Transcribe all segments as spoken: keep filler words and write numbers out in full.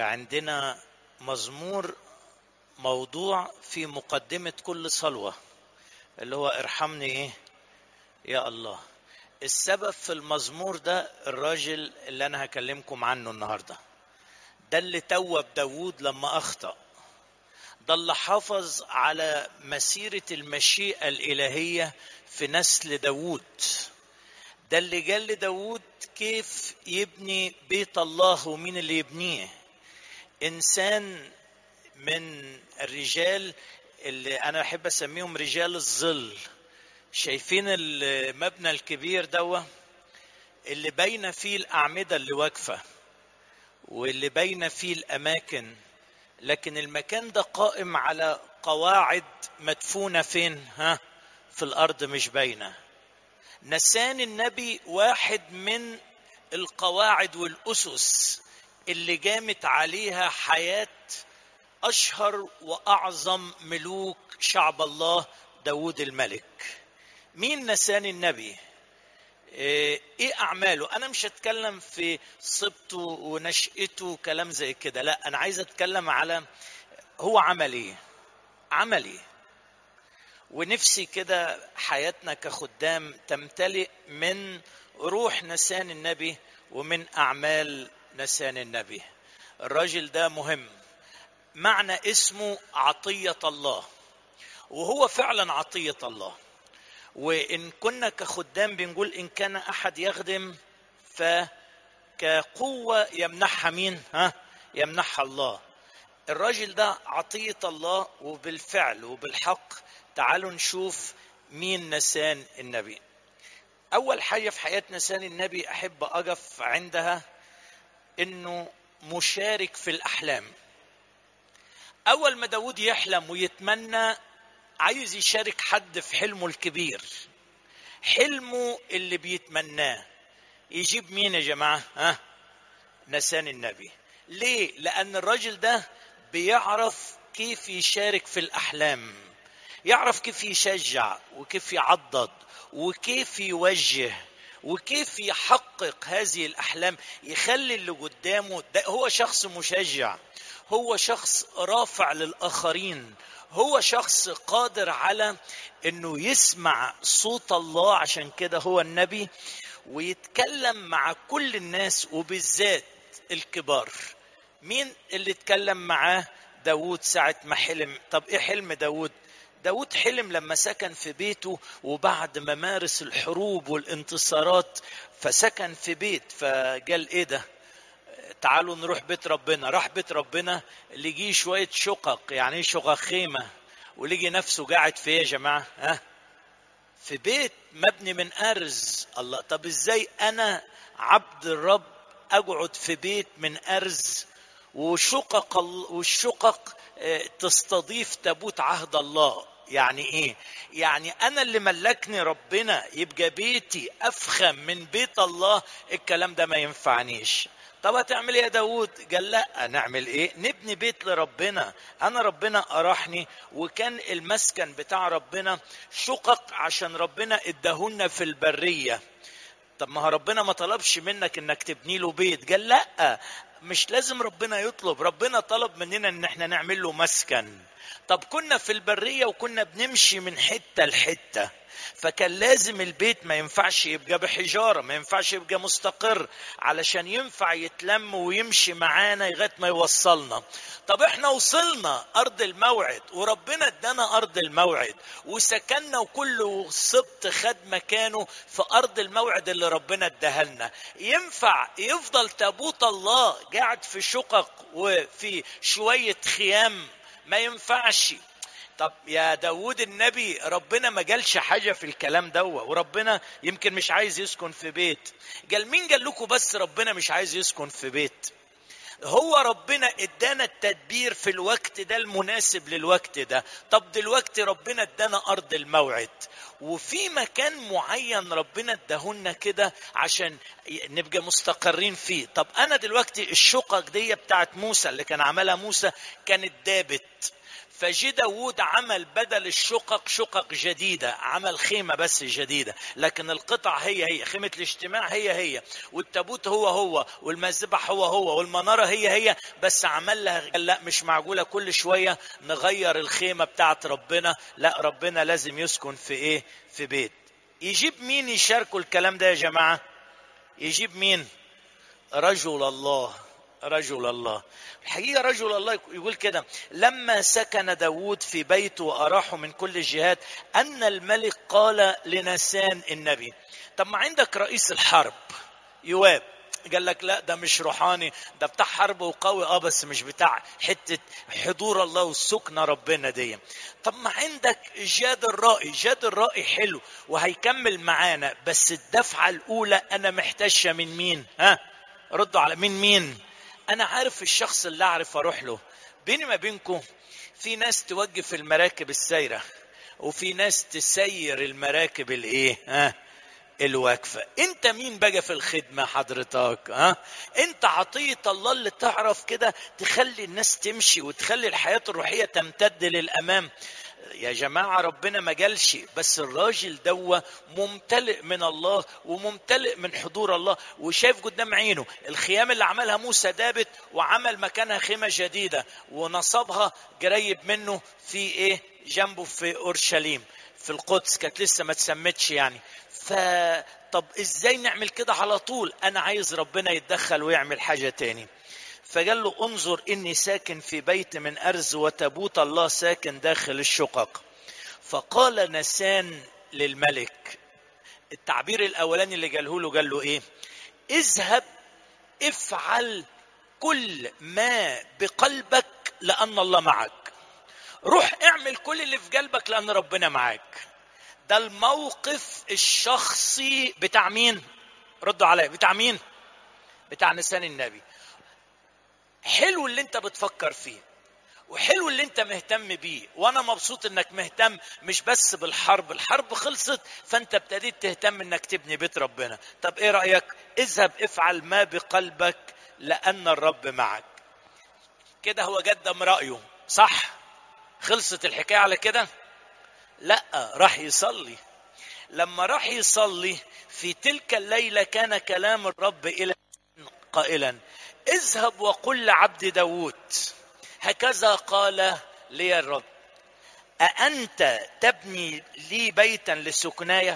عندنا مزمور موضوع في مقدمة كل صلوة اللي هو ارحمني ايه يا الله. السبب في المزمور ده الراجل اللي انا هكلمكم عنه النهاردة، ده اللي توب داود لما اخطأ، ده اللي حافظ على مسيرة المشيئة الإلهية في نسل داود، ده اللي قال لداود كيف يبني بيت الله ومين اللي يبنيه. إنسان من الرجال اللي أنا أحب أسميهم رجال الظل. شايفين المبنى الكبير دوا اللي بين فيه الأعمدة اللي واقفة واللي بين فيه الأماكن، لكن المكان ده قائم على قواعد مدفونة فين؟ ها في الأرض مش باينة. نسان النبي واحد من القواعد والأسس اللي جامت عليها حياة أشهر وأعظم ملوك شعب الله داود الملك. مين نسان النبي؟ ايه اعماله؟ انا مش هتكلم في صبته ونشأته كلام زي كده، لا انا عايز اتكلم على هو عمل ايه عمل ايه ونفسي كده حياتنا كخدام تمتلئ من روح نسان النبي ومن اعمال نسان النبي. الراجل ده مهم، معنى اسمه عطية الله، وهو فعلا عطية الله. وإن كنا كخدام بنقول إن كان أحد يخدم فكقوة يمنحها مين؟ ها يمنحها الله. الراجل ده عطية الله وبالفعل وبالحق. تعالوا نشوف مين نسان النبي. أول حاجة في حياة نسان النبي أحب أقف عندها إنه مشارك في الأحلام. أول ما داود يحلم ويتمنى عايز يشارك حد في حلمه الكبير، حلمه اللي بيتمناه، يجيب مين يا جماعة؟ ها نسان النبي. ليه؟ لأن الرجل ده بيعرف كيف يشارك في الأحلام، يعرف كيف يشجع وكيف يعضد وكيف يوجه وكيف يحقق هذه الأحلام، يخلي اللي قدامه ده هو شخص مشجع، هو شخص رافع للآخرين، هو شخص قادر على انه يسمع صوت الله، عشان كده هو النبي، ويتكلم مع كل الناس وبالذات الكبار. مين اللي اتكلم معاه؟ داود ساعة ما حلم. طب ايه حلم داود؟ داود حلم لما سكن في بيته، وبعد ما مارس الحروب والانتصارات فسكن في بيت، فقال ايه ده؟ تعالوا نروح بيت ربنا. راح بيت ربنا لقي شوية شقق، يعني ايه شقق؟ خيمة. ولقي نفسه قاعد في ايه يا جماعة؟ ها في بيت مبني من أرز. الله، طب ازاي انا عبد الرب اقعد في بيت من أرز وشقق والشقق تستضيف تابوت عهد الله؟ يعني ايه؟ يعني انا اللي ملكني ربنا يبقى بيتي افخم من بيت الله؟ الكلام ده ما ينفعنيش. طب هتعمل ايه يا داود؟ قال لا، نعمل ايه؟ نبني بيت لربنا. انا ربنا اراحني، وكان المسكن بتاع ربنا شقق عشان ربنا اداهولنا في البرية. طب ما ربنا ما طلبش منك انك تبني له بيت؟ قال لا، مش لازم ربنا يطلب، ربنا طلب مننا ان احنا نعمل له مسكن. طب كنا في البرية وكنا بنمشي من حتة لحتة، فكان لازم البيت ما ينفعش يبقى بحجارة، ما ينفعش يبقى مستقر، علشان ينفع يتلم ويمشي معانا لغاية ما يوصلنا. طب احنا وصلنا أرض الموعد وربنا ادانا أرض الموعد وسكننا، وكل سبط خد مكانه في أرض الموعد اللي ربنا اداها لنا. ينفع يفضل تابوت الله قاعد في شقق وفي شوية خيام؟ ما ينفعش. طب يا داود النبي، ربنا ما قالش حاجة في الكلام ده، وربنا يمكن مش عايز يسكن في بيت. قال مين قال لكم بس ربنا مش عايز يسكن في بيت؟ هو ربنا ادانا التدبير في الوقت ده المناسب للوقت ده. طب دلوقتي ربنا ادانا ارض الموعد وفي مكان معين ربنا اداهولنا كده عشان نبقى مستقرين فيه. طب انا دلوقتي الشقق دي بتاعت موسى اللي كان عملها موسى كانت دابت، فجي داود عمل بدل الشقق شقق جديدة، عمل خيمة بس جديدة، لكن القطع هي هي، خيمة الاجتماع هي هي، والتابوت هو هو، والمذبح هو هو، والمنارة هي هي، بس عمل لها لا مش معقولة كل شوية نغير الخيمة بتاعت ربنا، لا ربنا لازم يسكن في ايه؟ في بيت. يجيب مين يشاركوا الكلام ده يا جماعة؟ يجيب مين؟ رجل الله. رجل الله الحقيقة رجل الله يقول كده: لما سكن داود في بيته وأراحه من كل الجهات أن الملك قال لناسان النبي. طب ما عندك رئيس الحرب يواب، قال لك لا ده مش روحاني، ده بتاع حرب وقوي اه بس مش بتاع حتة حضور الله والسكنة ربنا دي. طب ما عندك جاد الرائي، جاد الرائي حلو وهيكمل معانا، بس الدفعة الأولى أنا محتاجة من مين؟ ها ردوا على مين مين؟ أنا عارف الشخص اللي أعرف أروح له. بيني ما بينكم في ناس توقف المراكب السايرة، وفي ناس تسير المراكب الايه؟ ها الواقفة. انت مين بقى في الخدمة حضرتك؟ ها انت عطية الله اللي تعرف كده تخلي الناس تمشي وتخلي الحياة الروحية تمتد للأمام. يا جماعة ربنا ما جالش، بس الراجل دوا ممتلئ من الله وممتلئ من حضور الله، وشايف قدام عينه الخيام اللي عملها موسى دابت، وعمل مكانها خيمة جديدة ونصبها قريب منه في ايه؟ جنبه في اورشليم في القدس، كانت لسه ما تسمتش يعني. فطب ازاي نعمل كده على طول؟ انا عايز ربنا يتدخل ويعمل حاجة تاني. فقال له: انظر اني ساكن في بيت من ارز، وتابوت الله ساكن داخل الشقق. فقال ناسان للملك، التعبير الاولاني اللي قاله له قال له ايه؟ اذهب افعل كل ما بقلبك لان الله معك. روح اعمل كل اللي في قلبك لان ربنا معاك. ده الموقف الشخصي بتاع مين؟ ردوا عليا، بتاع مين؟ بتاع نسان النبي. حلو اللي انت بتفكر فيه، وحلو اللي انت مهتم بيه، وانا مبسوط انك مهتم مش بس بالحرب، الحرب خلصت فانت ابتديت تهتم انك تبني بيت ربنا. طب ايه رأيك؟ اذهب افعل ما بقلبك لان الرب معك. كده هو قدم رأيه صح؟ خلصت الحكاية على كده؟ لا، راح يصلي. لما راح يصلي في تلك الليلة كان كلام الرب إلى قائلا: اذهب وقل لعبد داود هكذا قال لي الرب، أأنت تبني لي بيتا لسكنايا؟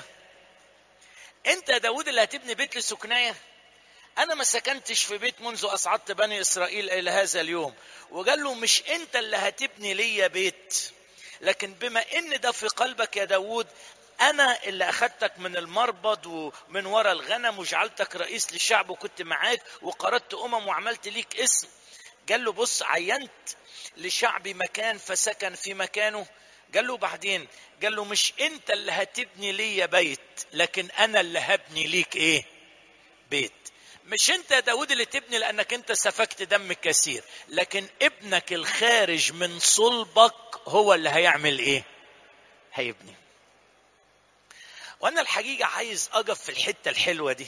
أنت يا داود اللي هتبني بيت لسكنايا؟ أنا ما سكنتش في بيت منذ أصعدت بني إسرائيل إلى هذا اليوم. وقال له: مش أنت اللي هتبني لي بيت، لكن بما إن ده في قلبك يا داود، أنا اللي أخذتك من المربض ومن وراء الغنم وجعلتك رئيس للشعب وكنت معاك وقردت أمم وعملت ليك اسم. قال له: بص، عينت لشعبي مكان فسكن في مكانه. قال له بعدين، قال له: مش أنت اللي هتبني لي بيت، لكن أنا اللي هبني ليك إيه؟ بيت. مش أنت يا داود اللي تبني لأنك أنت سفكت دم كثير، لكن ابنك الخارج من صلبك هو اللي هيعمل إيه؟ هيبني. وأنا الحقيقة عايز أقف في الحتة الحلوة دي.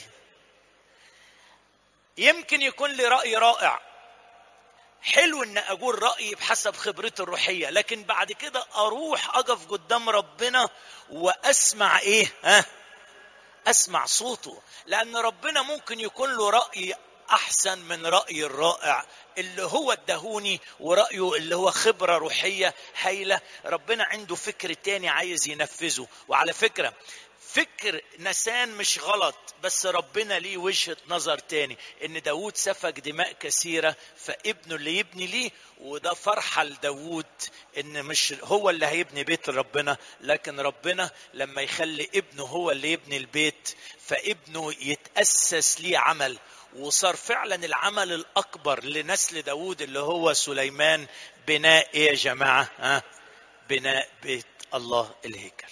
يمكن يكون لي رأي رائع، حلو ان اقول رأيي بحسب خبرتي الروحية، لكن بعد كده اروح اقف قدام ربنا واسمع ايه؟ ها اسمع صوته، لان ربنا ممكن يكون له رأي احسن من رأي الرائع اللي هو ادهوني، ورأيه اللي هو خبرة روحية هايلة. ربنا عنده فكر تاني عايز ينفذه. وعلى فكرة فكر نسان مش غلط، بس ربنا ليه وجهة نظر تاني، ان داود سفك دماء كثيرة فابنه اللي يبني ليه، وده فرحة لداود ان مش هو اللي هيبني بيت ربنا، لكن ربنا لما يخلي ابنه هو اللي يبني البيت فابنه يتأسس ليه عمل. وصار فعلا العمل الأكبر لنسل داود اللي هو سليمان بناء إيه يا جماعة؟ ها؟ بناء بيت الله الهيكل.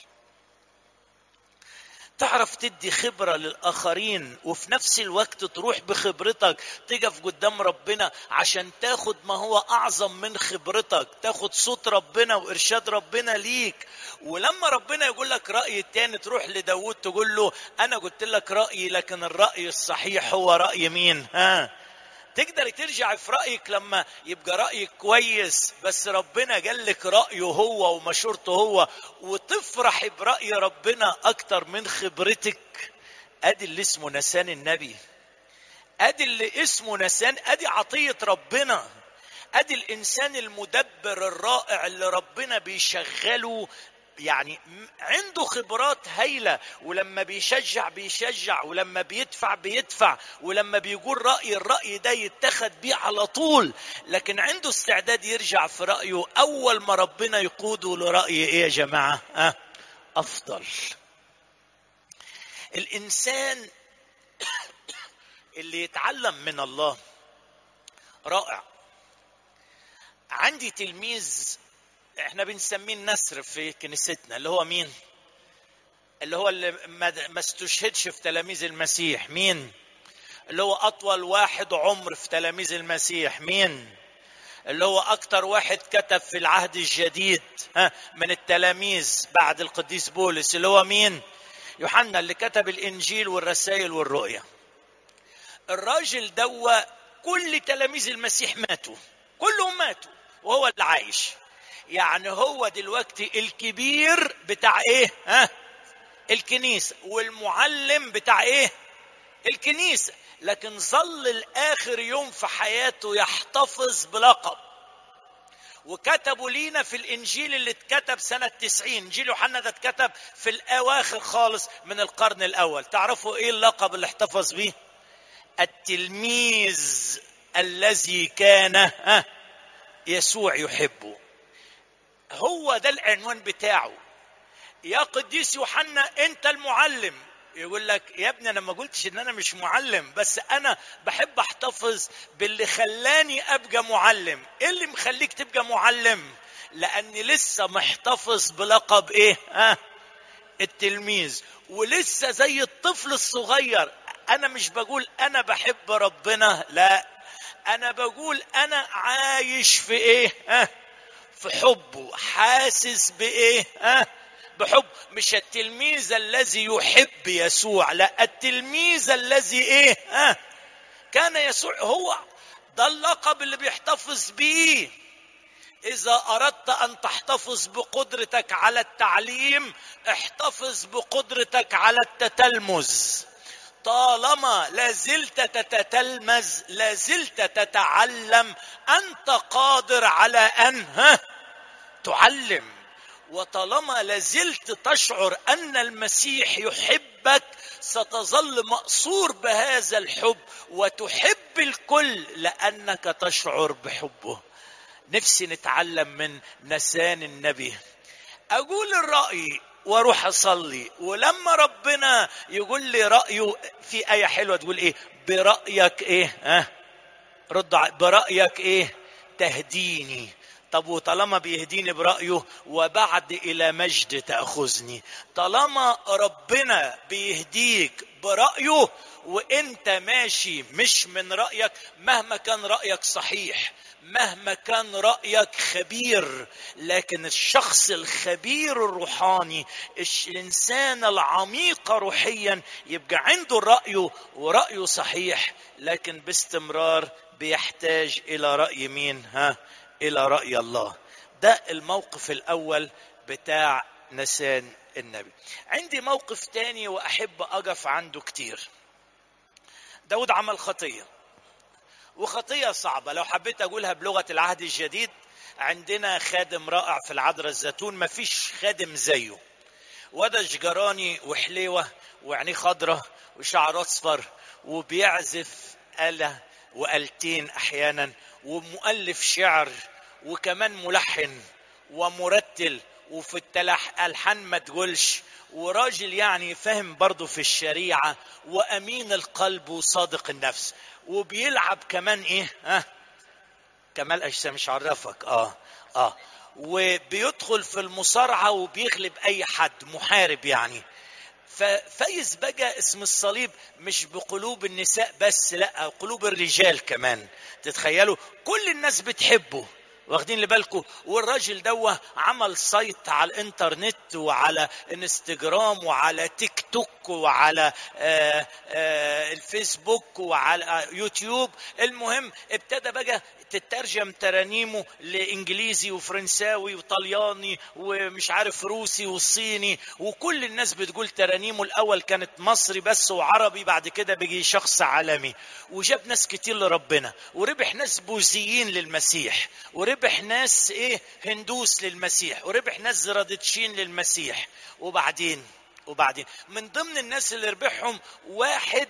تعرف تدي خبرة للآخرين وفي نفس الوقت تروح بخبرتك تقف قدام ربنا عشان تاخد ما هو أعظم من خبرتك، تاخد صوت ربنا وإرشاد ربنا ليك. ولما ربنا يقول لك رأي تاني تروح لداود تقول له: أنا قلت لك رأيي، لكن الرأي الصحيح هو رأي مين؟ ها؟ تقدر ترجع في رأيك لما يبقى رأيك كويس بس ربنا قال لك رأيه هو ومشورته هو، وتفرح برأي ربنا أكتر من خبرتك؟ أدي اللي اسمه نسان النبي، أدي اللي اسمه نسان، أدي عطية ربنا، أدي الإنسان المدبر الرائع اللي ربنا بيشغله، يعني عنده خبرات هايلة، ولما بيشجع بيشجع، ولما بيدفع بيدفع، ولما بيقول رأي الرأي ده يتخذ بيه على طول، لكن عنده استعداد يرجع في رأيه أول ما ربنا يقوده لرأي إيه يا جماعة؟ أه؟ أفضل. الإنسان اللي يتعلم من الله رائع. عندي تلميذ احنا بنسميه النسر في كنيستنا، اللي هو مين؟ اللي هو اللي ما استشهدش في تلاميذ المسيح. مين؟ اللي هو اطول واحد عمر في تلاميذ المسيح. مين؟ اللي هو اكتر واحد كتب في العهد الجديد ها من التلاميذ بعد القديس بولس. اللي هو مين؟ يوحنا، اللي كتب الانجيل والرسائل والرؤيا. الراجل دوا كل تلاميذ المسيح ماتوا، كلهم ماتوا وهو اللي عايش. يعني هو دلوقتي الكبير بتاع ايه؟ ها؟ الكنيسة، والمعلم بتاع ايه؟ الكنيسة. لكن ظل الاخر يوم في حياته يحتفظ بلقب. وكتبوا لينا في الانجيل اللي اتكتب سنة تسعين، انجيل يوحنا ده اتكتب في الاواخر خالص من القرن الاول. تعرفوا ايه اللقب اللي احتفظ بيه؟ التلميذ الذي كان ها يسوع يحبه. هو ده العنوان بتاعه. يا قديس يوحنا انت المعلم. يقول لك يا ابني انا ما قلتش ان انا مش معلم، بس انا بحب احتفظ باللي خلاني ابقى معلم. ايه اللي مخليك تبقى معلم؟ لاني لسه محتفظ بلقب ايه؟ ها؟ التلميذ. ولسه زي الطفل الصغير. انا مش بقول انا بحب ربنا، لا، انا بقول انا عايش في ايه؟ ها؟ في حبه، حاسس بايه؟ ها؟ بحب. مش التلميذ الذي يحب يسوع، لا، التلميذ الذي ايه؟ ها؟ كان يسوع. هو ده اللقب اللي بيحتفظ بيه. إذا أردت أن تحتفظ بقدرتك على التعليم، احتفظ بقدرتك على التتلمذ. طالما لازلت تتتلمذ، لازلت تتعلم، أنت قادر على أن ها تعلم. وطالما لازلت تشعر أن المسيح يحبك، ستظل مأسور بهذا الحب وتحب الكل لأنك تشعر بحبه. نفسي نتعلم من نسان النبي. أقول الرأي واروح اصلي، ولما ربنا يقول لي رأيه في آية حلوة تقول ايه؟ برأيك ايه؟ ها؟ رد برأيك ايه؟ تهديني. طب وطالما بيهديني برأيه، وبعد إلى مجد تأخذني. طالما ربنا بيهديك برأيه وانت ماشي مش من رأيك، مهما كان رأيك صحيح، مهما كان رأيك خبير، لكن الشخص الخبير الروحاني، الإنسان العميق روحيا، يبقى عنده رأيه ورأيه صحيح، لكن باستمرار بيحتاج إلى رأي مين؟ ها؟ إلى رأي الله. ده الموقف الأول بتاع نسان النبي. عندي موقف تاني وأحب أقف عنده كتير. داود عمل خطية، وخطية صعبة. لو حبيت أقولها بلغة العهد الجديد، عندنا خادم رائع في العذراء الزيتون، مفيش خادم زيه. وده جراني وحليوة وعينيه خضرة وشعر أصفر، وبيعزف آلة وآلتين أحيانا، ومؤلف شعر، وكمان ملحن ومرتل، وفي الألحان ما تقولش، وراجل يعني فهم برضو في الشريعة، وأمين القلب وصادق النفس، وبيلعب كمان إيه؟ ها؟ كمال أجسام، مش عرفك. آه آه وبيدخل في المصارعة وبيغلب أي حد، محارب يعني. ففايز بقى اسم الصليب مش بقلوب النساء بس، لا، قلوب الرجال كمان. تتخيلوا كل الناس بتحبه، واخدين لبالكم؟ والراجل دوا عمل سايت على الانترنت وعلى انستجرام وعلى تيك توك وعلى آآ آآ الفيسبوك وعلى يوتيوب. المهم ابتدى بقى تترجم ترانيمه لانجليزي وفرنساوي وطلياني ومش عارف روسي وصيني، وكل الناس بتقول ترانيمه. الاول كانت مصري بس وعربي، بعد كده بيجي شخص عالمي، وجاب ناس كتير لربنا، وربح ناس بوذيين للمسيح، وربح ناس ايه هندوس للمسيح، وربح ناس زرادتشين للمسيح. وبعدين وبعدين من ضمن الناس اللي ربحهم واحد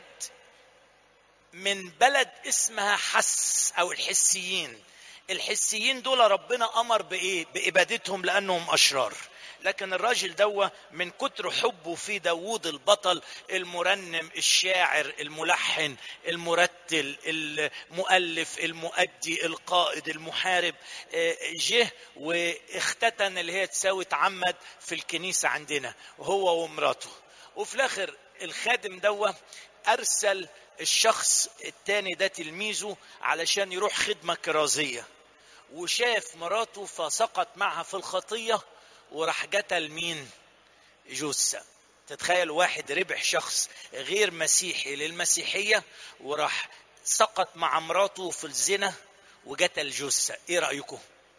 من بلد اسمها حس او الحسيين. الحسيين دول ربنا امر بايه؟ بابادتهم لانهم اشرار. لكن الراجل دوا من كتر حبه في داوود البطل، المرنم، الشاعر، الملحن، المرتل، المؤلف، المؤدي، القائد، المحارب، جه واختتن اللي هي تساوي تعمد في الكنيسة عندنا وهو ومراته. وفي الاخر الخادم دوا ارسل الشخص التاني ده تلميذه علشان يروح خدمة كرازية، وشاف مراته فسقط معها في الخطية وراح قتل مين؟ جثة. تتخيل واحد ربح شخص غير مسيحي للمسيحية وراح سقط مع مراته في الزنا وقتل جثة. ايه رأيكم؟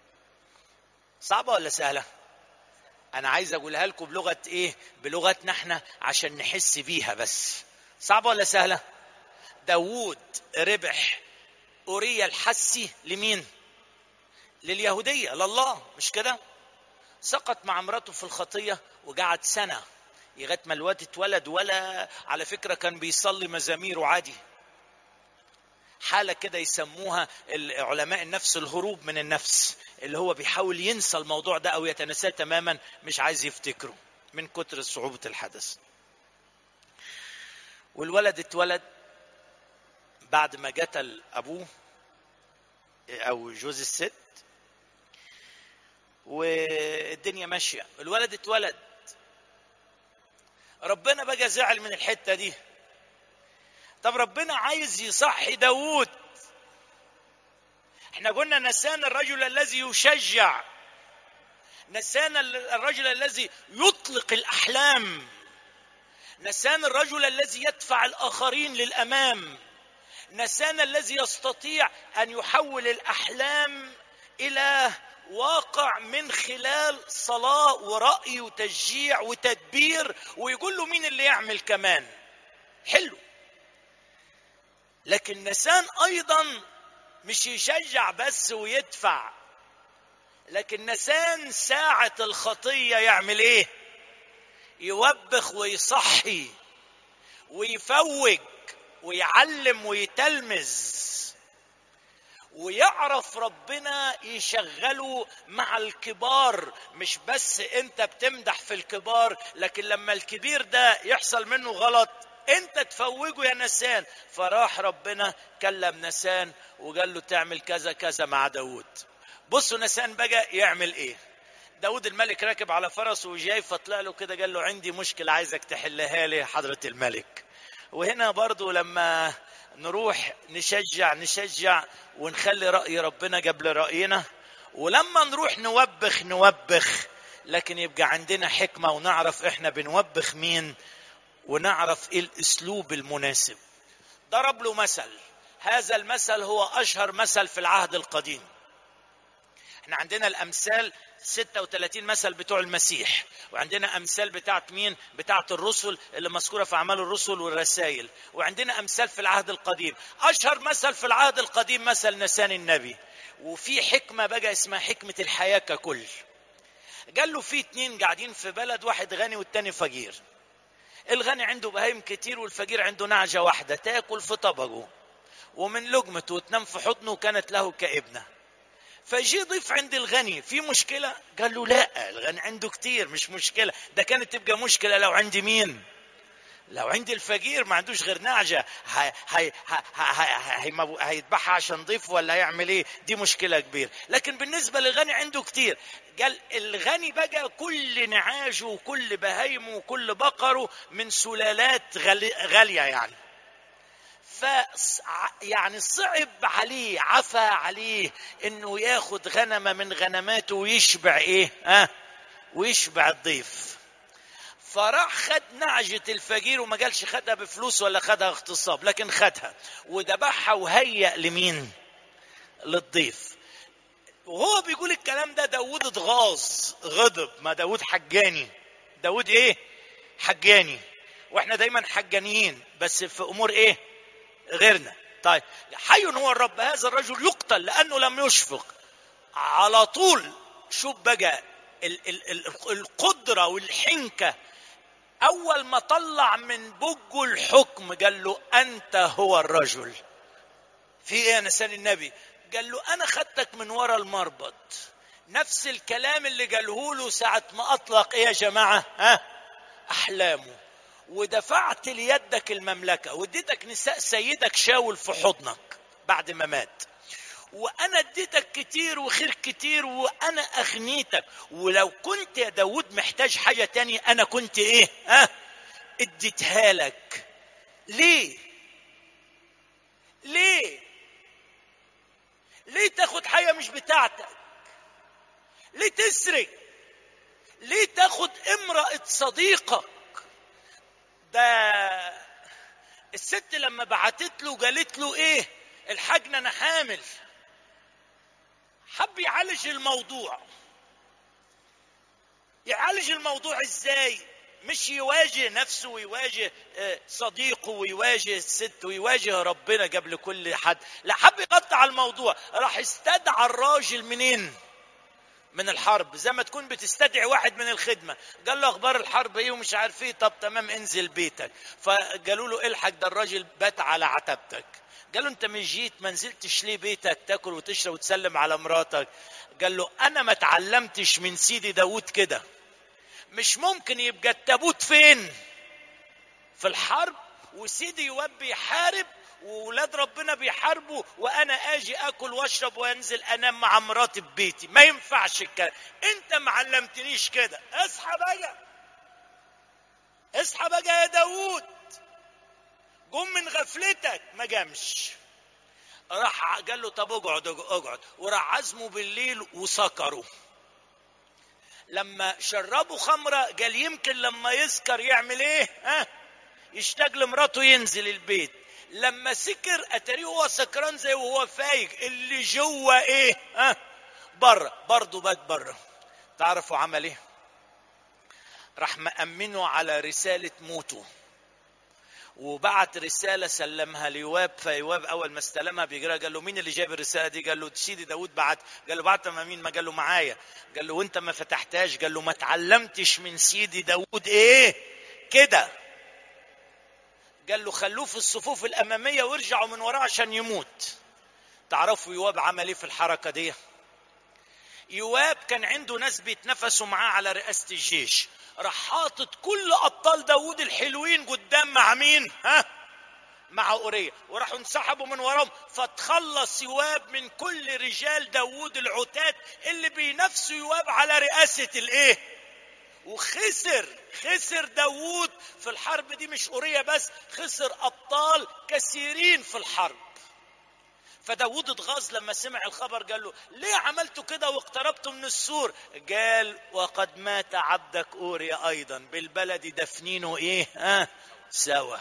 صعبة ولا سهلة؟ انا عايز اقولها لكم بلغة ايه؟ بلغتنا احنا عشان نحس بيها بس. صعبة ولا سهلة؟ داوود ربح أوريا الحسي لمين؟ لليهودية، لله، مش كده؟ سقط مع مراته في الخطية وقعد سنة لغاية ما الواد اتولد، ولا على فكرة كان بيصلي مزامير عادي. حالة كده يسموها علماء النفس الهروب من النفس، اللي هو بيحاول ينسى الموضوع ده أو يتنساه تماما، مش عايز يفتكره من كتر صعوبة الحدث. والولد اتولد بعد ما قتل أبوه أو جوز الست، والدنيا ماشية. الولد اتولد، ربنا بقى زعل من الحتة دي. طب ربنا عايز يصحي داوود. احنا قلنا نسان الرجل الذي يشجع، نسان الرجل الذي يطلق الأحلام، نسان الرجل الذي يدفع الآخرين للأمام، نسان الذي يستطيع أن يحول الأحلام إلى واقع من خلال صلاة ورأي وتشجيع وتدبير، ويقول له مين اللي يعمل كمان. حلو. لكن نسان أيضا مش يشجع بس ويدفع، لكن نسان ساعة الخطية يعمل ايه؟ يوبخ ويصحي ويفوق ويعلم ويتلمذ، ويعرف ربنا يشغله مع الكبار. مش بس انت بتمدح في الكبار، لكن لما الكبير ده يحصل منه غلط انت تفوقه يا نسان. فراح ربنا كلم نسان وقال له تعمل كذا كذا مع داود. بصوا نسان بقى يعمل ايه. داود الملك راكب على فرسه وجاي، فطلع له كده قال له عندي مشكلة عايزك تحلها لي حضرة الملك. وهنا برضو لما نروح نشجع نشجع ونخلي رأي ربنا قبل رأينا، ولما نروح نوبخ نوبخ، لكن يبقى عندنا حكمة ونعرف احنا بنوبخ مين ونعرف ايه الاسلوب المناسب. ضرب له مثل، هذا المثل هو اشهر مثل في العهد القديم. احنا عندنا الامثال ستة وثلاثين مثل بتوع المسيح، وعندنا امثال بتاعت مين؟ بتاعت الرسل اللي مذكوره في اعمال الرسل والرسائل، وعندنا امثال في العهد القديم. اشهر مثل في العهد القديم مثل نسان النبي. وفي حكمه بقى اسمها حكمه الحياه ككل. قال له في اتنين قاعدين في بلد، واحد غني والتاني فقير. الغني عنده بهايم كتير والفقير عنده نعجه واحده تاكل في طبقه ومن لقمته وتنام في حضنه، كانت له كابنه. فجي ضيف عند الغني، في مشكلة؟ قال له لا، الغني عنده كتير مش مشكلة. ده كانت تبقى مشكلة لو عندي مين؟ لو عندي الفقير ما عندوش غير نعجة، هي هي هي هيذبحها عشان ضيف ولا هيعمل ايه؟ دي مشكلة كبيرة. لكن بالنسبة للغني عنده كتير، قال الغني بقى كل نعاجه وكل بهايمه وكل بقره من سلالات غالية يعني. ف يعني صعب عليه، عفى عليه انه ياخد غنمه من غنماته ويشبع ايه ها ويشبع الضيف. فراح خد نعجة الفقير، وما قالش خدها بفلوس ولا خدها اغتصاب، لكن خدها وذبحها وهيأ لمين؟ للضيف. وهو بيقول الكلام ده داود اتغاظ، غضب. ما داود حجاني، داود ايه؟ حجاني. واحنا دايما حجانيين بس في امور ايه؟ غيرنا. طيب حي هو الرب، هذا الرجل يقتل لانه لم يشفق. على طول شوف بقى ال- ال- ال- القدرة والحنكة. اول ما طلع من بقه الحكم قال له انت هو الرجل. في ايه يا نسان النبي؟ قال له انا خدتك من ورا المربط. نفس الكلام اللي قاله له ساعة ما اطلق ايه يا جماعة ها احلامه، ودفعت ليدك المملكة، واديتك نساء سيدك شاول في حضنك بعد ما مات، وانا اديتك كتير وخير كتير، وانا اغنيتك. ولو كنت يا داود محتاج حاجة تانية انا كنت ايه ها اديتها لك. ليه ليه ليه تاخد حاجة مش بتاعتك؟ ليه تسرق؟ ليه تاخد امرأة صديقك؟ ده الست لما بعتت له قالت له ايه؟ الحجن انا حامل. حب يعالج الموضوع. يعالج الموضوع ازاي؟ مش يواجه نفسه ويواجه صديقه ويواجه الست ويواجه ربنا قبل كل حد، لا، حب يقطع الموضوع. راح استدعى الراجل منين؟ من الحرب. زي ما تكون بتستدعي واحد من الخدمة. قال له اخبار الحرب ايه ومش عارف ايه. طب تمام، انزل بيتك. فقالوا له الحق ده الراجل بات على عتبتك. قال له انت مش جيت ما نزلتش ليه بيتك تاكل وتشرب وتسلم على مراتك؟ قال له انا ما اتعلمتش من سيدي داود كده. مش ممكن يبقى التابوت فين؟ في الحرب، وسيدي يواب بيحارب وولاد ربنا بيحاربوا، وانا اجي اكل واشرب وانزل انام مع مراتي في بيتي. ما ينفعش الكلام. انت ما علمتنيش كده. اصحى بقى، اصحى بقى يا داوود، قوم من غفلتك. ما قامش. راح قال له طب اقعد اقعد، وراح عزمه بالليل وسكروا. لما شربوا خمره قال يمكن لما يسكر يعمل ايه ها يشتاق لمراته ينزل البيت. لما سكر اتاريه هو سكران زي وهو فايق، اللي جوه ايه ها بره، برضه بات بره. تعرفوا عمل ايه؟ راح مأمنه على رسالة موته، وبعت رسالة سلمها ليواب. فيواب أول ما استلمها بيجرى قال له مين اللي جاب الرسالة دي؟ قال له سيدي داود بعت. قال له بعت مع مين؟ ما قال له معايا. قال له وانت ما فتحتهاش؟ قال له ما اتعلمتش من سيدي داود ايه كده. قال له خلوه في الصفوف الأمامية وارجعوا من وراه عشان يموت. تعرفوا يواب عمل ايه في الحركة دي؟ يواب كان عنده ناس بيتنفسوا معاه على رئاسة الجيش. راح حاطط كل أبطال داود الحلوين قدام مع مين ها مع أورية، وراحوا انسحبوا من وراهم. فتخلص يواب من كل رجال داود العتاد اللي بينافسوا يواب على رئاسة الايه. وخسر خسر داود في الحرب دي مش أورية بس، خسر أبطال كثيرين في الحرب. فداود اتغاظ لما سمع الخبر. قال له ليه عملتوا كده واقتربتوا من السور؟ قال وقد مات عبدك أوريا أيضا، بالبلد دفنينه ايه ها سوا.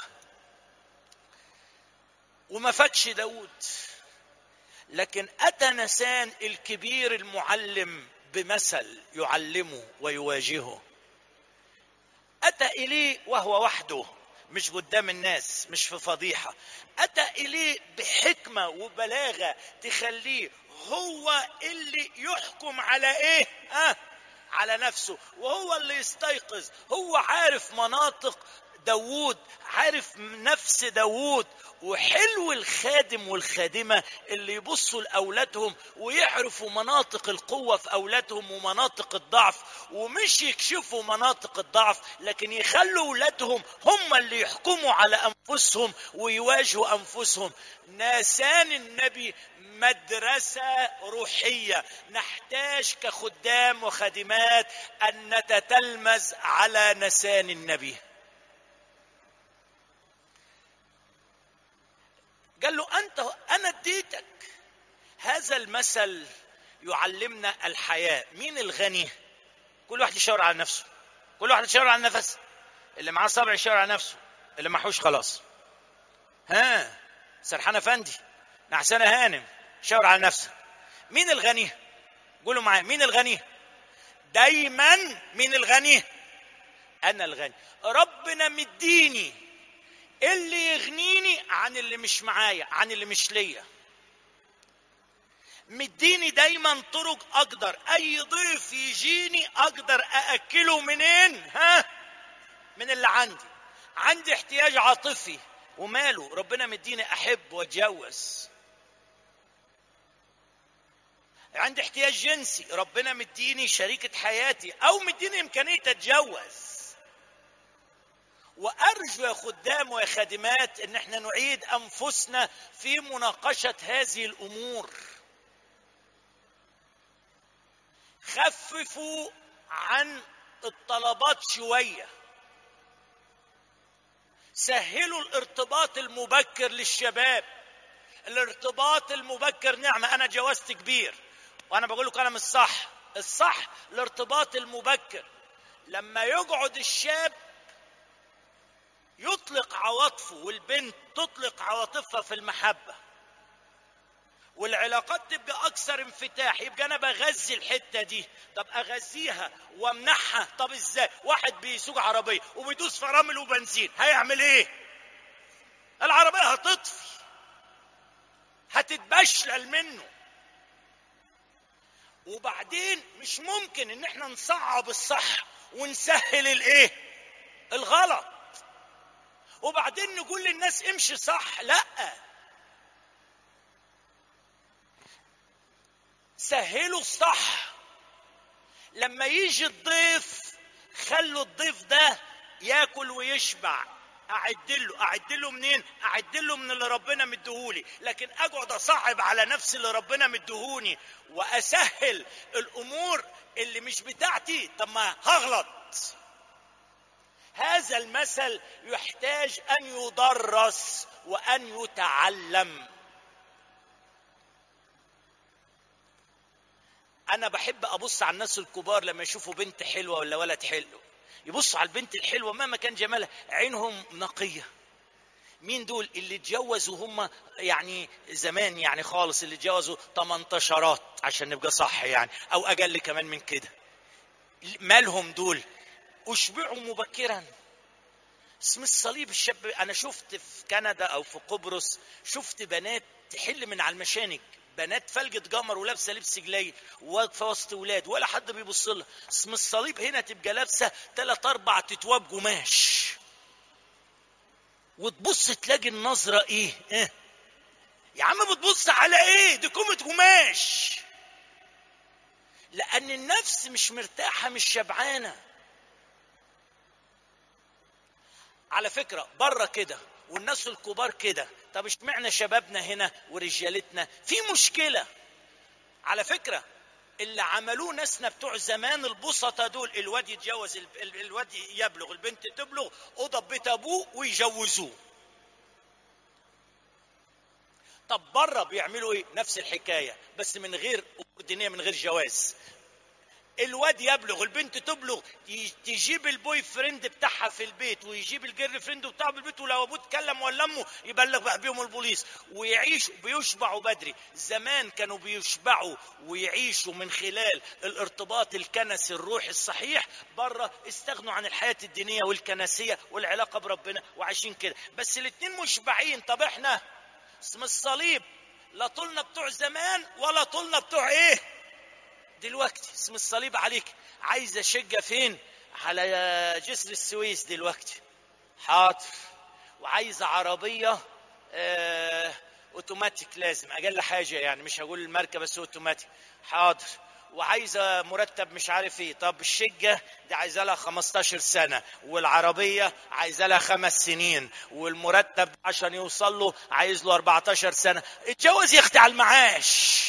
وما فاتش داود. لكن أتى نسان الكبير المعلم بمثل يعلمه ويواجهه. أتى إليه وهو وحده، مش قدام الناس، مش في فضيحة. أتى إليه بحكمة وبلاغة تخليه هو اللي يحكم على إيه آه على نفسه، وهو اللي يستيقظ. هو عارف مناطق داود، عارف نفس داود. وحلو الخادم والخادمة اللي يبصوا لأولادهم ويعرفوا مناطق القوة في أولادهم ومناطق الضعف، ومش يكشفوا مناطق الضعف، لكن يخلوا أولادهم هم اللي يحكموا على أنفسهم ويواجهوا أنفسهم. ناسان النبي مدرسة روحية. نحتاج كخدام وخادمات أن نتتلمذ على نسان النبي. قال له انت انا اديتك. هذا المثل يعلمنا الحياة. مين الغني؟ كل واحد يشاور على نفسه، كل واحد يشاور على نفسه. اللي معاه صبع يشاور على نفسه، اللي معهوش خلاص. ها سرحان افندي، نعسانة هانم، شاور على نفسك. مين الغني؟ قولوا معايا، مين الغني؟ دايما مين الغني؟ انا الغني. ربنا مديني اللي يغنيني عن اللي مش معايا، عن اللي مش ليا. مديني دايما طرق اقدر اي ضيف يجيني اقدر ااكله منين؟ ها من اللي عندي. عندي احتياج عاطفي، وماله، ربنا مديني احب واتجوز. عندي احتياج جنسي، ربنا مديني شريكة حياتي او مديني امكانية اتجوز. وارجو يا خدام ويا خادمات ان احنا نعيد انفسنا في مناقشة هذه الامور. خففوا عن الطلبات شوية، سهلوا الارتباط المبكر للشباب. الارتباط المبكر نعمة. انا جوزت كبير وانا بقول لك انا مش صح. الصح الارتباط المبكر، لما يقعد الشاب يطلق عواطفه والبنت تطلق عواطفها في المحبة، والعلاقات تبقى اكثر انفتاح. يبقى انا بغذي الحتة دي. طب اغذيها وامنحها؟ طب ازاي؟ واحد بيسوق عربية وبيدوس فرامل وبنزين، هيعمل ايه؟ العربية هتطفي، هتتبشلل منه. وبعدين مش ممكن ان احنا نصعب الصح ونسهل الايه؟ الغلط. وبعدين نقول للناس امشي صح. لا، سهلوا الصح. لما يجي الضيف خلوا الضيف ده ياكل ويشبع. اعدله اعدله منين؟ اعدله من اللي ربنا مديهولي. لكن اقعد اصعب على نفسي اللي ربنا مديهوني واسهل الامور اللي مش بتاعتي، طب ما هغلط. هذا المثل يحتاج ان يدرس وان يتعلم. انا بحب ابص على الناس الكبار لما يشوفوا بنت حلوة ولا ولد حلو، يبصوا على البنت الحلوة مهما كان جمالها، عينهم نقية. مين دول؟ اللي اتجوزوا هم يعني زمان يعني خالص، اللي اتجوزوا تمنتاشرات عشان نبقى صح يعني، او اقل كمان من كده. مالهم دول؟ اشبعوا مبكرا. اسم الصليب الشاب. انا شفت في كندا او في قبرص، شفت بنات تحل من على المشانق، بنات فلقة قمر ولابسه لبس جليل واقفه وسط ولاد ولا حد بيبص لها. اسم الصليب هنا تبقى لابسه ثلاث اربع تتواب قماش، وتبص تلاقي النظره ايه؟ اه يا عم بتبص على ايه؟ دي كومة قماش. لان النفس مش مرتاحه، مش شبعانه. على فكرة بره كده والناس الكبار كده. طب اشمعنى شبابنا هنا ورجالتنا في مشكلة؟ على فكرة اللي عملوه ناسنا بتوع زمان البسطة دول، الواد يتجوز، الواد يبلغ، البنت تبلغ، اوضه بيت ابوه ويجوزوه. طب بره بيعملوا ايه؟ نفس الحكاية بس من غير دينية، من غير جواز. الواد يبلغ، البنت تبلغ، تجيب البوي فريند بتاعها في البيت ويجيب الجيرل فريند بتاعه في البيت، ولو ابوه اتكلم ولا امه يبلغ بيهم البوليس، ويعيشوا بيشبعوا بدري. زمان كانوا بيشبعوا ويعيشوا من خلال الارتباط الكنسي الروحي الصحيح. بره استغنوا عن الحياة الدينية والكنسية والعلاقة بربنا وعايشين كده، بس الاتنين مشبعين. طب احنا اسم الصليب لا طولنا بتوع زمان ولا طولنا بتوع ايه دلوقتي. اسم الصليب عليك. عايزه شقه فين؟ على جسر السويس دلوقتي، حاضر. وعايزه عربيه اه اوتوماتيك، لازم اقل حاجه يعني، مش هقول الماركه بس اوتوماتيك، حاضر. وعايزه مرتب مش عارف ايه. طب الشقه دي عايزه لها خمستاشر سنه، والعربيه عايزه لها خمس سنين، والمرتب عشان يوصل له عايز له اربعتاشر سنه. اتجوز يا اختي على المعاش.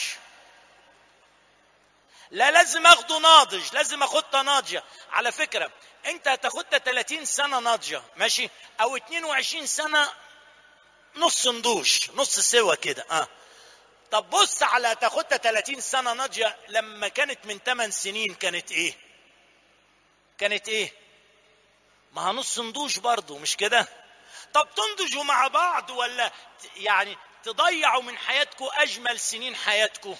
لا لازم اخده ناضج، لازم اخدها ناضجه. على فكره انت هتاخدها ثلاثين سنه ناضجه ماشي، او اتنين وعشرين سنه نص ندوش، نص سوا كده. اه طب بص على تاخدها ثلاثين سنة ناضجة، لما كانت من ثمان سنين كانت ايه؟ كانت ايه؟ ما نص ندوش برضو، مش كده؟ طب تنضجوا مع بعض ولا يعني تضيعوا من حياتكم اجمل سنين حياتكم؟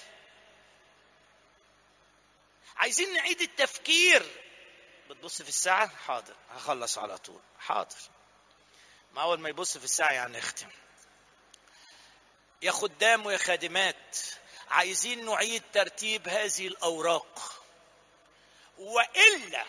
عايزين نعيد التفكير. بتبص في الساعة؟ حاضر هخلص على طول، حاضر. ما اول ما يبص في الساعة يعني اختم. يا خدام ويا خادمات، عايزين نعيد ترتيب هذه الاوراق، والا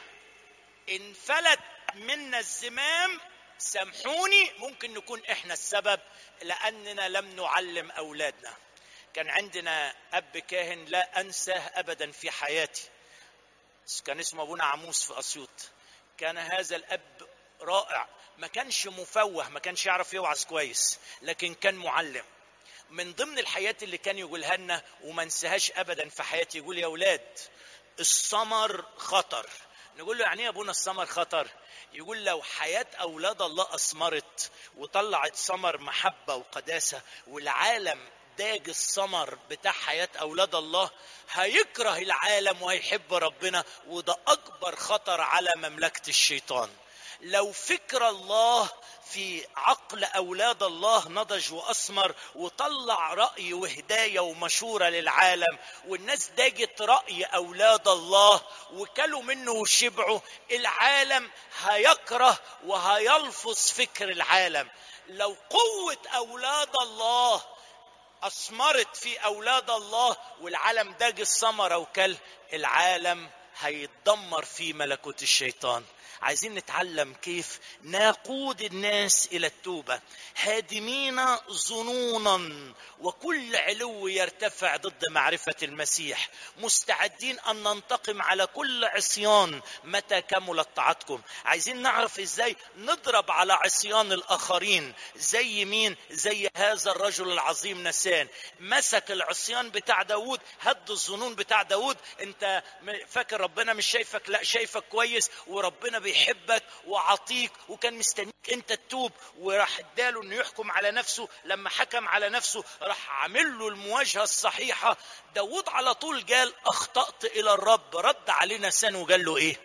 انفلت منا الزمام. سامحوني، ممكن نكون احنا السبب لاننا لم نعلم اولادنا. كان عندنا اب كاهن لا انساه ابدا في حياتي، كان اسمه ابونا عموس في اسيوط. كان هذا الاب رائع، ما كانش مفوه، ما كانش يعرف يوعظ كويس، لكن كان معلم. من ضمن الحياة اللي كان يقولها لنا وما انساهاش ابدا في حياتي، يقول يا اولاد الثمر خطر. نقول له يعني ايه يا ابونا الثمر خطر؟ يقول لو حياة اولاد الله اثمرت وطلعت ثمر محبة وقداسة، والعالم داج الثمر بتاع حياة اولاد الله، هيكره العالم وهيحب ربنا، وده اكبر خطر على مملكة الشيطان. لو فكر الله في عقل أولاد الله نضج وأثمر وطلع رأي وهداية ومشورة للعالم، والناس داجت رأي أولاد الله وكلوا منه وشبعوا، العالم هيكره وهيلفظ فكر العالم. لو قوة أولاد الله أثمرت في أولاد الله والعالم داج الثمرة وكل، العالم هيتدمر في ملكوت الشيطان. عايزين نتعلم كيف نقود الناس إلى التوبة، هادمين ظنونا وكل علو يرتفع ضد معرفة المسيح، مستعدين أن ننتقم على كل عصيان متى كملت طاعتكم. عايزين نعرف إزاي نضرب على عصيان الآخرين. زي مين؟ زي هذا الرجل العظيم نسان، مسك العصيان بتاع داود، هد الظنون بتاع داود. انت فاكر ربنا مش شايفك؟ لا شايفك كويس، وربنا بيحبك وعطيك، وكان مستنيك انت تتوب. وراح اداله انه يحكم على نفسه. لما حكم على نفسه راح عامل له المواجهة الصحيحة. داود على طول قال اخطأت الى الرب. رد عليه نسان وقال له ايه؟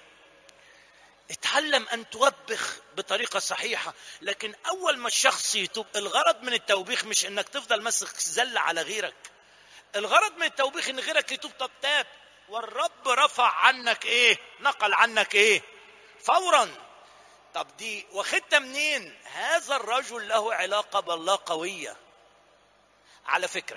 اتعلم ان توبخ بطريقة صحيحة. لكن اول ما الشخص يتوب، الغرض من التوبيخ مش انك تفضل ماسك زل على غيرك، الغرض من التوبيخ ان غيرك يتوب. طب تاب والرب رفع عنك ايه؟ نقل عنك ايه؟ فورا. طب دي واخدتها منين؟ هذا الرجل له علاقة بالله قوية. على فكرة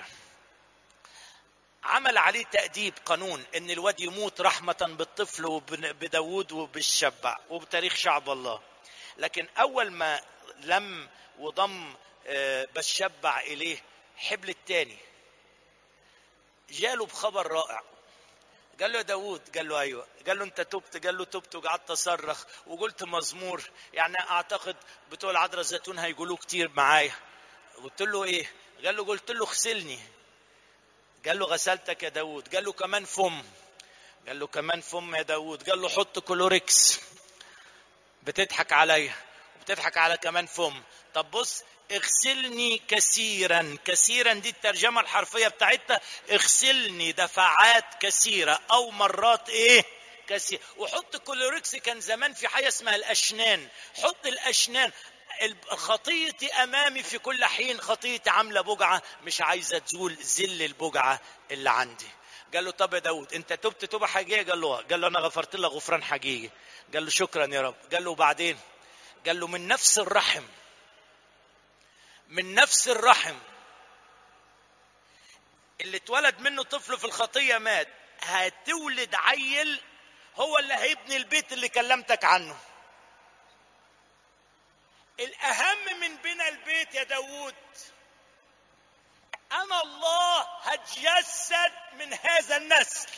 عمل عليه تأديب قانون ان الواد يموت رحمة بالطفل وبداود وبالشبع وبتاريخ شعب الله. لكن اول ما لم وضم بالشبع اليه حبل التاني، جاله بخبر رائع. قال له يا داود، قال له ايوه، قال له انت تبت؟ قال له تبت وقعدت اصرخ وقلت مزمور، يعني اعتقد بتوع العذراء الزيتون هيقولوه كتير معايا. قلت له ايه؟ قال له قلت له اغسلني. قال له غسلتك يا داود. قال له كمان فم. قال له كمان فم يا داود. قال له حط كلوريكس. بتضحك عليا وبتضحك على كمان فم. طب بص، اغسلني كثيرا. كثيرا دي الترجمة الحرفية بتاعتها، اغسلني دفعات كثيرة او مرات ايه كثير. وحط كلوريكس. كان زمان في حاجة اسمها الاشنان، حط الاشنان. خطيتي امامي في كل حين، خطيتي عاملة بجعة مش عايزة تزول ذل البجعة اللي عندي. قال له طب يا داود انت تبت توبة حقيقية؟ قال له قال له انا غفرت لك غفران حقيقي. قال له شكرا يا رب. قال له بعدين؟ قال له من نفس الرحم، من نفس الرحم اللي اتولد منه طفل في الخطية مات، هتولد عيل هو اللي هيبني البيت اللي كلمتك عنه. الأهم من بناء البيت يا داود، أنا الله هتجسد من هذا النسل.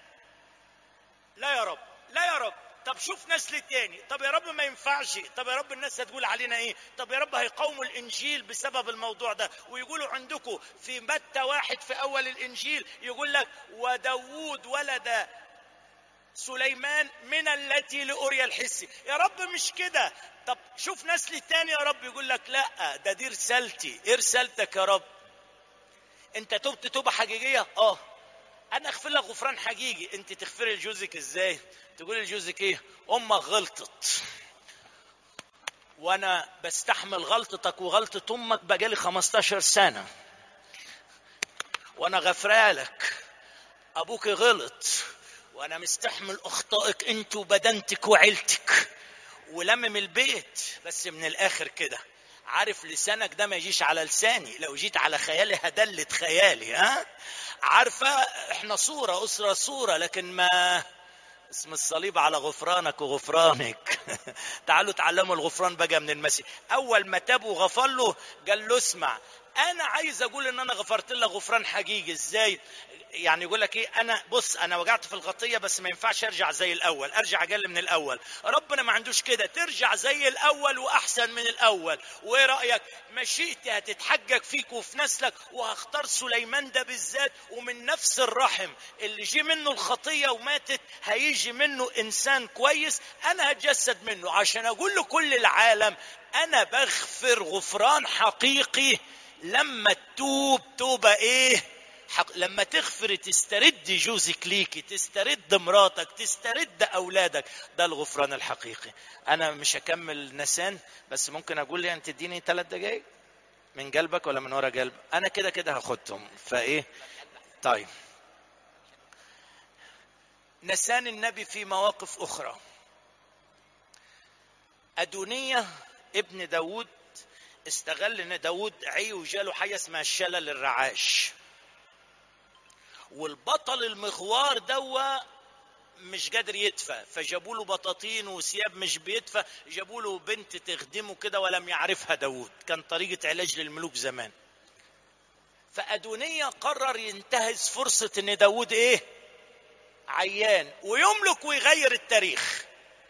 لا يا رب، لا يا رب. طب شوف نسل تاني. طب يا رب ما ينفعش. طب يا رب الناس هتقول علينا ايه؟ طب يا رب هيقاوموا الانجيل بسبب الموضوع ده، ويقولوا عندكم في متى واحد في اول الانجيل يقول لك وداود ولد سليمان من التي لأوريا الحسي. يا رب مش كده، طب شوف نسل تاني يا رب. يقول لك لا، ده دي رسالتي. ايه رسالتك يا رب؟ انت تبت توبة حقيقية؟ اه. انا اغفر لك غفران حقيقي. انت تغفري لجوزك ازاي؟ تقولي لجوزك ايه؟ امك غلطت وانا بستحمل غلطتك وغلطة امك بقالي خمستاشر سنة وانا غفرالك. ابوك غلط وانا مستحمل اخطائك انت وبدنتك وعيلتك ولمم البيت. بس من الاخر كده، عارف لسانك ده ما يجيش على لساني، لو جيت على خيالي هدلت خيالي. ها عارفة احنا صورة اسرة صورة، لكن ما اسم الصليب على غفرانك وغفرانك. تعالوا تعلموا الغفران بقى من المسيح. اول ما تاب وغفر له قال له اسمع، انا عايز اقول ان انا غفرت لك غفران حقيقي. ازاي يعني؟ يقول لك ايه؟ انا بص انا وقعت في الخطيه بس ما ينفعش ارجع زي الاول، ارجع اقل من الاول. ربنا ما عندوش كده، ترجع زي الاول واحسن من الاول. وايه رايك؟ مشيئتي هتتحقق فيك وفي نسلك، وهختار سليمان ده بالذات، ومن نفس الرحم اللي جي منه الخطيه وماتت هيجي منه انسان كويس. انا هتجسد منه عشان اقول له كل العالم انا بغفر غفران حقيقي. لما تتوب توبه ايه حق... لما تغفر تسترد جوزك ليكي، تسترد مراتك، تسترد اولادك. ده الغفران الحقيقي. انا مش هكمل نسان، بس ممكن اقول لي انت تديني ثلاث دقايق من قلبك ولا من ورا قلب؟ انا كده كده هاخدهم. فايه طيب، نسان النبي في مواقف اخرى. أدونية ابن داود استغل ان داود عي وجاله حاجه اسمها الشلل الرعاش، والبطل المغوار دوا مش قادر يدفى، فجابوا له بطاطين وثياب مش بيدفى، جابوا له بنت تخدمه كده ولم يعرفها داود. كان طريقه علاج للملوك زمان. فأدونية قرر ينتهز فرصه ان داود ايه عيان ويملك ويغير التاريخ.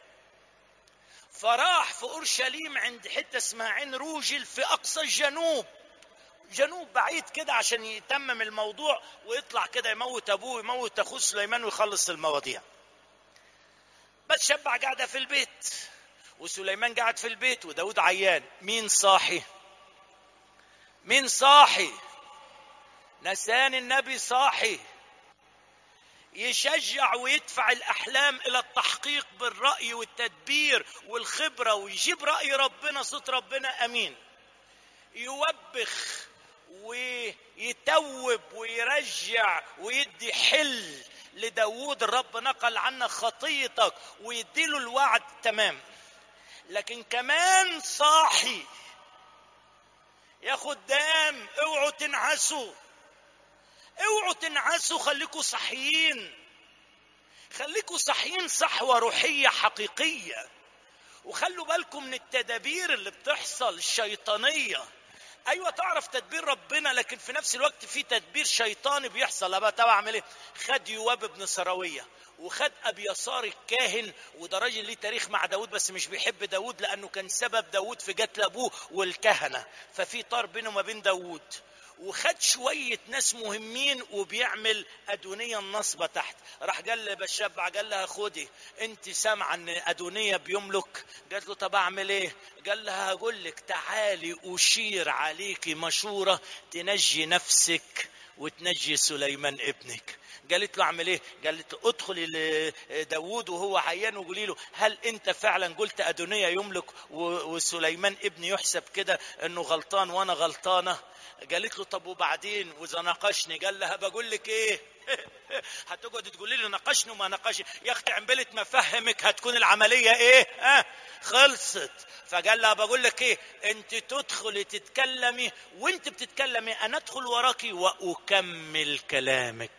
فراح في اورشليم عند حته اسمها عين روجل في اقصى الجنوب، جنوب بعيد كده، عشان يتمم الموضوع ويطلع كده يموت ابوه ويموت اخوه سليمان ويخلص المواضيع. بس شبع قاعده في البيت وسليمان قاعد في البيت وداود عيان. مين صاحي؟ مين صاحي؟ نسان النبي صاحي، يشجع ويدفع الأحلام إلى التحقيق بالرأي والتدبير والخبرة، ويجيب رأي ربنا صوت ربنا. أمين. يوبخ ويتوب ويرجع ويدي حل لداود. الرب نقل عنه خطيتك ويديله الوعد. تمام. لكن كمان صاحي. يا خدام اوعوا تنعسوا، اوعوا تنعسوا، خليكوا صحيين، خليكوا صحيين صحوة روحية حقيقية. وخلوا بالكم من التدابير اللي بتحصل الشيطانية. ايوه تعرف تدبير ربنا، لكن في نفس الوقت في تدبير شيطاني بيحصل. ابقى تبع اعمل ايه؟ خد يواب بن سراويه وخد ابي يسار الكاهن، وده راجل ليه تاريخ مع داود بس مش بيحب داود لانه كان سبب داود في قتل ابوه والكهنه، ففي طار بينه وما بين داود. وخد شويه ناس مهمين وبيعمل ادونيه النصبه تحت. راح قال لي بشبع، قال لها خدي انت سامعه ان ادونيه بيملك؟ قالت له طب اعمل ايه؟ قال لها هقول لك تعالي اشير عليكي مشوره تنجي نفسك وتنجي سليمان ابنك. قالت له اعمل ايه؟ قالت له ادخلي لداود وهو عيان وقولي له هل انت فعلا قلت ادونيه يملك وسليمان ابني يحسب كده انه غلطان وانا غلطانه؟ قالت له طب وبعدين واذا ناقشني؟ قال لها بقول لك ايه هتقعد تقولي لي ناقشني وما ناقشني؟ يا اختي عمبلة ما فهمك هتكون العمليه ايه؟ ها خلصت. فقال لها بقول لك ايه، انت تدخلي تتكلمي وانت بتتكلمي انا ادخل وراكي واكمل كلامك.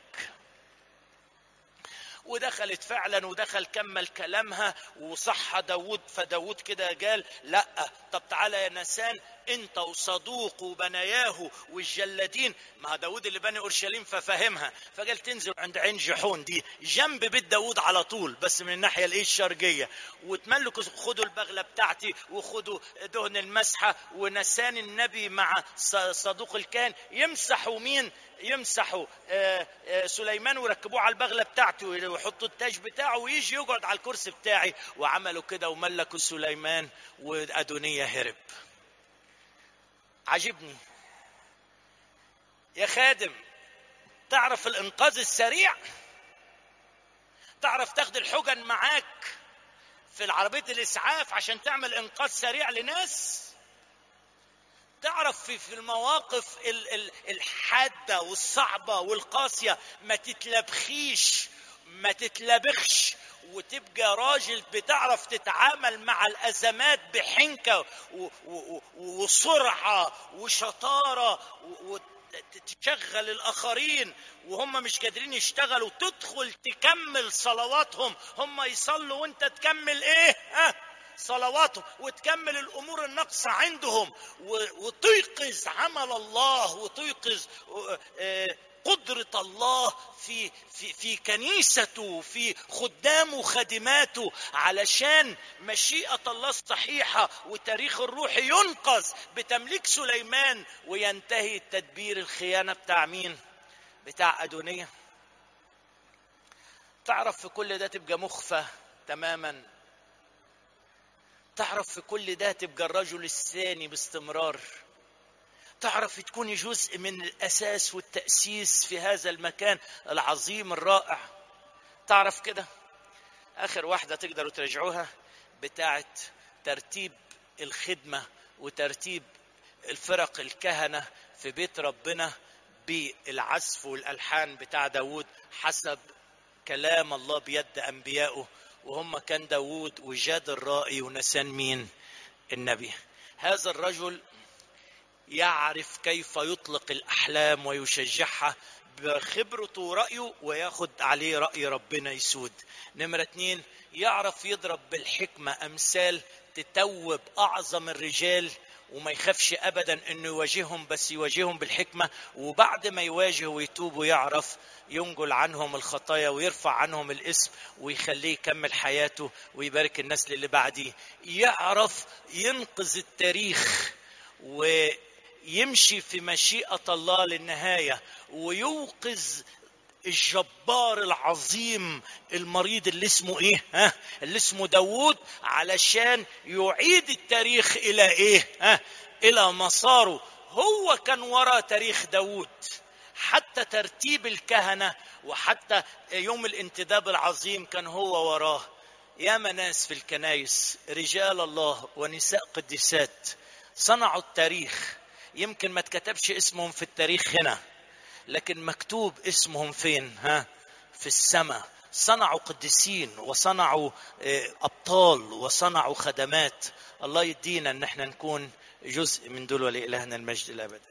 ودخلت فعلا ودخل كمل كلامها وصح داود. فداود كده قال لا طب تعالى يا نسان انت وصدوق وبناياه والجلادين. ما داود اللي بني اورشليم ففهمها، فقال تنزل عند عين جحون دي جنب بيت داود على طول، بس من الناحيه الايه الشرقيه، وتملكوا خدوا البغله بتاعتي وخدوا دهن المسحه. ونسان النبي مع صدوق الكاهن يمسحوا مين؟ يمسحوا آآ آآ سليمان ويركبوه على البغله بتاعته ويحطوا التاج بتاعه ويجي يقعد على الكرسي بتاعي. وعملوا كده وملكوا سليمان وأدونية هرب. عجبني يا خادم، تعرف الإنقاذ السريع؟ تعرف تاخد الحجن معاك في العربية الإسعاف عشان تعمل إنقاذ سريع لناس؟ تعرف في في المواقف الحادة والصعبة والقاسية ما تتلبخيش ما تتلبخش وتبقى راجل بتعرف تتعامل مع الأزمات بحنكة وسرعة وشطارة، وتشغل الآخرين وهم مش قادرين يشتغلوا، تدخل تكمل صلواتهم، هم يصلوا وانت تكمل ايه؟ ها؟ صلواتهم، وتكمل الأمور الناقصة عندهم، وتيقظ عمل الله وتيقظ قدرة الله في في في كنيسته، في خدامه وخادماته، علشان مشيئة الله الصحيحة وتاريخ الروح ينقذ بتمليك سليمان، وينتهي التدبير الخيانة بتاع مين؟ بتاع أدونية. تعرف في كل ده تبقى مخفى تماما. تعرف في كل ده تبقى الرجل الثاني باستمرار. تعرف تكون جزء من الأساس والتأسيس في هذا المكان العظيم الرائع. تعرف كده. آخر واحدة تقدروا ترجعوها بتاعت ترتيب الخدمة وترتيب الفرق الكهنة في بيت ربنا بالعزف والألحان بتاع داود حسب كلام الله بيد أنبيائه، وهم كان داود وجاد الرائي ونسان مين؟ النبي. هذا الرجل يعرف كيف يطلق الأحلام ويشجعها بخبرته ورأيه، وياخد عليه رأي ربنا يسود. نمرة اتنين، يعرف يضرب بالحكمة أمثال تتوب أعظم الرجال، وما يخافش أبدا أنه يواجههم، بس يواجههم بالحكمة، وبعد ما يواجه ويتوب يعرف ينجل عنهم الخطايا ويرفع عنهم الاسم ويخليه يكمل حياته ويبارك النسل اللي بعديه. يعرف ينقذ التاريخ ويمشي في مشيئة الله للنهاية، ويوقظ الجبار العظيم المريض اللي اسمه ايه؟ ها؟ اللي اسمه داود، علشان يعيد التاريخ الى ايه؟ ها؟ الى مساره. هو كان وراء تاريخ داود، حتى ترتيب الكهنة وحتى يوم الانتداب العظيم كان هو وراه. يا مناس في الكنائس رجال الله ونساء قديسات صنعوا التاريخ، يمكن ما تكتبش اسمهم في التاريخ هنا، لكن مكتوب اسمهم فين؟ ها؟ في السماء. صنعوا قديسين وصنعوا أبطال وصنعوا خدمات. الله يدينا ان احنا نكون جزء من دول، ولإلهنا المجد الأبدي.